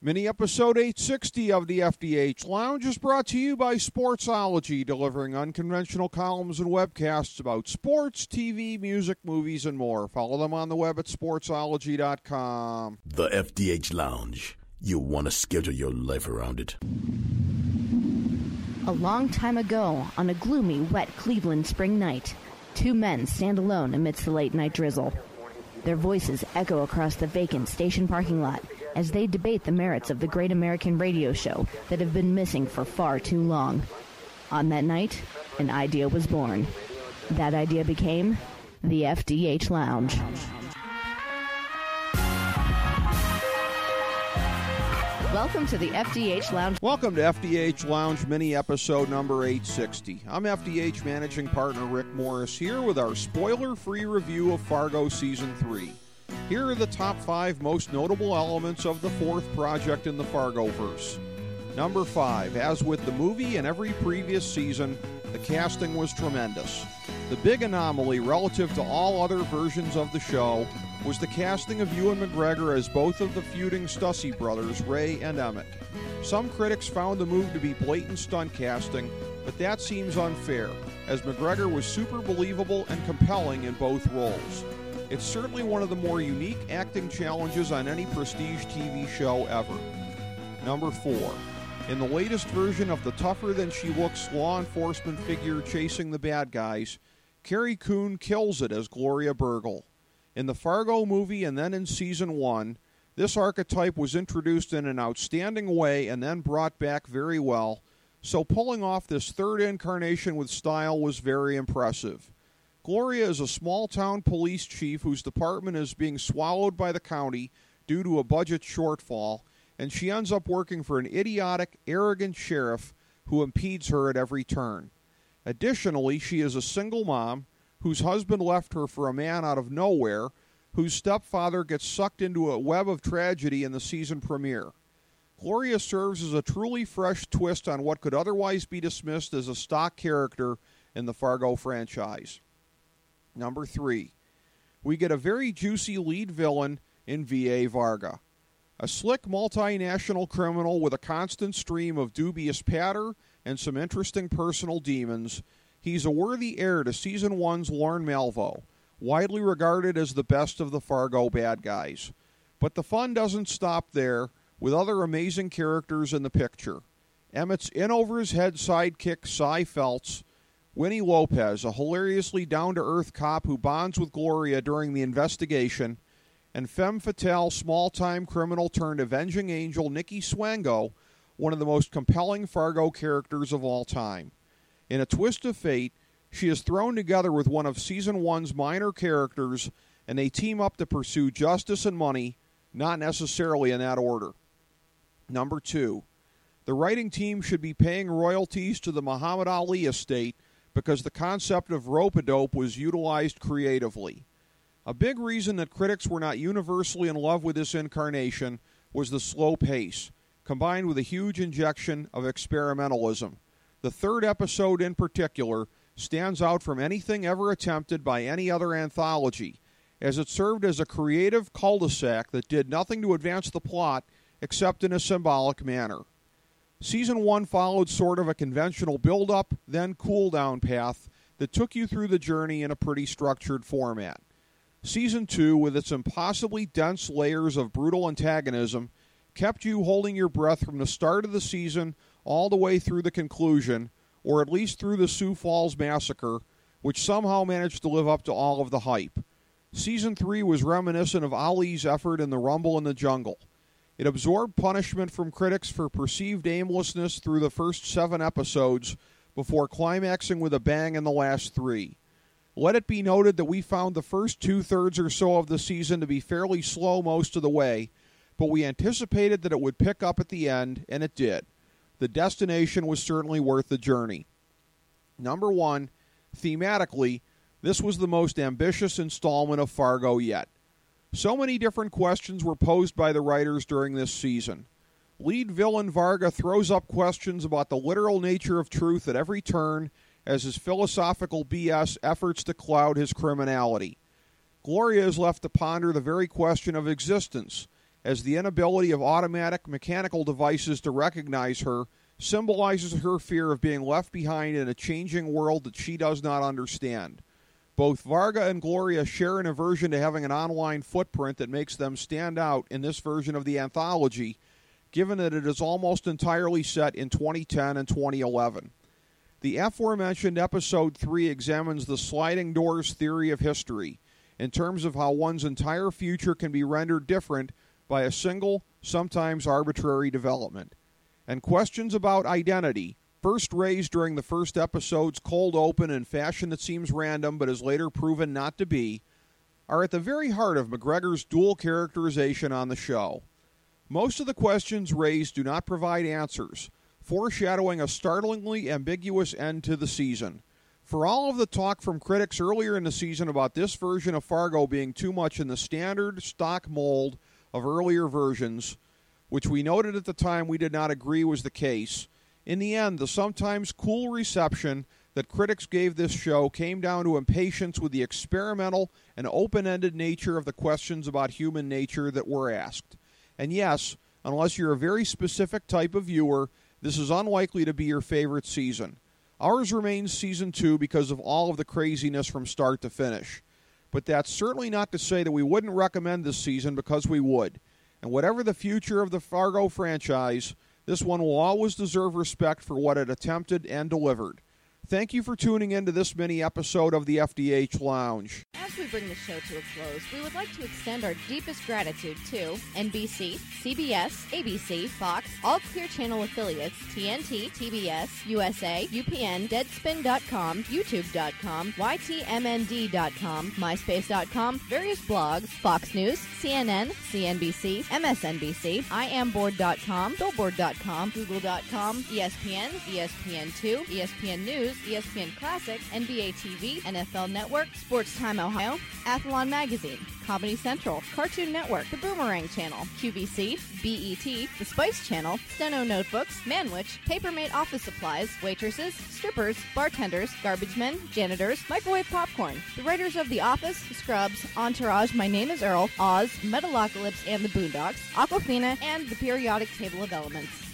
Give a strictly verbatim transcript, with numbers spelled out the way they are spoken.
Mini-episode eight sixty of the F D H Lounge is brought to you by Sportsology, delivering unconventional columns and webcasts about sports, T V, music, movies, and more. Follow them on the web at sportsology dot com. The F D H Lounge. You want to schedule your life around it. A long time ago, on a gloomy, wet Cleveland spring night, two men stand alone amidst the late-night drizzle. Their voices echo across the vacant station parking lot as they debate the merits of the great American radio show that have been missing for far too long. On that night, an idea was born. That idea became the F D H Lounge. Welcome to the F D H Lounge. Welcome to F D H Lounge mini-episode number eight sixty. I'm F D H Managing Partner Rick Morris here with our spoiler-free review of Fargo Season three. Here are the top five most notable elements of the fourth project in the Fargoverse. Number five, as with the movie and every previous season, the casting was tremendous. The big anomaly relative to all other versions of the show was the casting of Ewan McGregor as both of the feuding Stussy brothers, Ray and Emmett. Some critics found the move to be blatant stunt casting, but that seems unfair, as McGregor was super believable and compelling in both roles. It's certainly one of the more unique acting challenges on any prestige T V show ever. Number four. In the latest version of the tougher-than-she-looks law enforcement figure chasing the bad guys, Carrie Coon kills it as Gloria Burgle. In the Fargo movie and then in Season one, this archetype was introduced in an outstanding way and then brought back very well, so pulling off this third incarnation with style was very impressive. Gloria is a small-town police chief whose department is being swallowed by the county due to a budget shortfall, and she ends up working for an idiotic, arrogant sheriff who impedes her at every turn. Additionally, she is a single mom whose husband left her for a man out of nowhere, whose stepfather gets sucked into a web of tragedy in the season premiere. Gloria serves as a truly fresh twist on what could otherwise be dismissed as a stock character in the Fargo franchise. Number three, we get a very juicy lead villain in V A Varga. A slick multinational criminal with a constant stream of dubious patter and some interesting personal demons, he's a worthy heir to Season one's Lorne Malvo, widely regarded as the best of the Fargo bad guys. But the fun doesn't stop there, with other amazing characters in the picture. Emmett's in-over-his-head sidekick, Cy Feltz, Winnie Lopez, a hilariously down-to-earth cop who bonds with Gloria during the investigation, and femme fatale small-time criminal turned avenging angel Nikki Swango, one of the most compelling Fargo characters of all time. In a twist of fate, she is thrown together with one of Season one's minor characters, and they team up to pursue justice and money, not necessarily in that order. Number two, the writing team should be paying royalties to the Muhammad Ali estate because the concept of rope-a-dope was utilized creatively. A big reason that critics were not universally in love with this incarnation was the slow pace, combined with a huge injection of experimentalism. The third episode in particular stands out from anything ever attempted by any other anthology, as it served as a creative cul-de-sac that did nothing to advance the plot except in a symbolic manner. Season one followed sort of a conventional build-up, then cool-down path that took you through the journey in a pretty structured format. Season two, with its impossibly dense layers of brutal antagonism, kept you holding your breath from the start of the season all the way through the conclusion, or at least through the Sioux Falls Massacre, which somehow managed to live up to all of the hype. Season three was reminiscent of Ali's effort in The Rumble in the Jungle. It absorbed punishment from critics for perceived aimlessness through the first seven episodes before climaxing with a bang in the last three. Let it be noted that we found the first two-thirds or so of the season to be fairly slow most of the way, but we anticipated that it would pick up at the end, and it did. The destination was certainly worth the journey. Number one, thematically, this was the most ambitious installment of Fargo yet. So many different questions were posed by the writers during this season. Lead villain Varga throws up questions about the literal nature of truth at every turn as his philosophical B S efforts to cloud his criminality. Gloria is left to ponder the very question of existence, as the inability of automatic mechanical devices to recognize her symbolizes her fear of being left behind in a changing world that she does not understand. Both Varga and Gloria share an aversion to having an online footprint that makes them stand out in this version of the anthology, given that it is almost entirely set in twenty ten and twenty eleven. The aforementioned Episode three examines the sliding doors theory of history in terms of how one's entire future can be rendered different by a single, sometimes arbitrary development. And questions about identity, first raised during the first episode's cold open in fashion that seems random but is later proven not to be, are at the very heart of McGregor's dual characterization on the show. Most of the questions raised do not provide answers, foreshadowing a startlingly ambiguous end to the season. For all of the talk from critics earlier in the season about this version of Fargo being too much in the standard stock mold of earlier versions, which we noted at the time we did not agree was the case, in the end, the sometimes cool reception that critics gave this show came down to impatience with the experimental and open-ended nature of the questions about human nature that were asked. And yes, unless you're a very specific type of viewer, this is unlikely to be your favorite season. Ours remains season two because of all of the craziness from start to finish. But that's certainly not to say that we wouldn't recommend this season, because we would. And whatever the future of the Fargo franchise, this one will always deserve respect for what it attempted and delivered. Thank you for tuning in to this mini episode of the F D H Lounge. As we bring the show to a close, we would like to extend our deepest gratitude to N B C, C B S, A B C, Fox, all Clear Channel affiliates, T N T, T B S, U S A, U P N, Deadspin dot com, YouTube dot com, Y T M N D dot com, MySpace dot com, various blogs, Fox News, C N N, C N B C, M S N B C, I am board dot com, Billboard dot com, Google dot com, E S P N, E S P N two, E S P N News, E S P N Classic, N B A T V, N F L Network, Sports Time Ohio, Athlon Magazine, Comedy Central, Cartoon Network, The Boomerang Channel, Q V C, B E T, The Spice Channel, Steno Notebooks, Manwich, Papermate Office Supplies, waitresses, strippers, bartenders, garbage men, janitors, microwave popcorn, the writers of The Office, Scrubs, Entourage, My Name is Earl, Oz, Metalocalypse and the Boondocks, Aquafina, and The Periodic Table of Elements.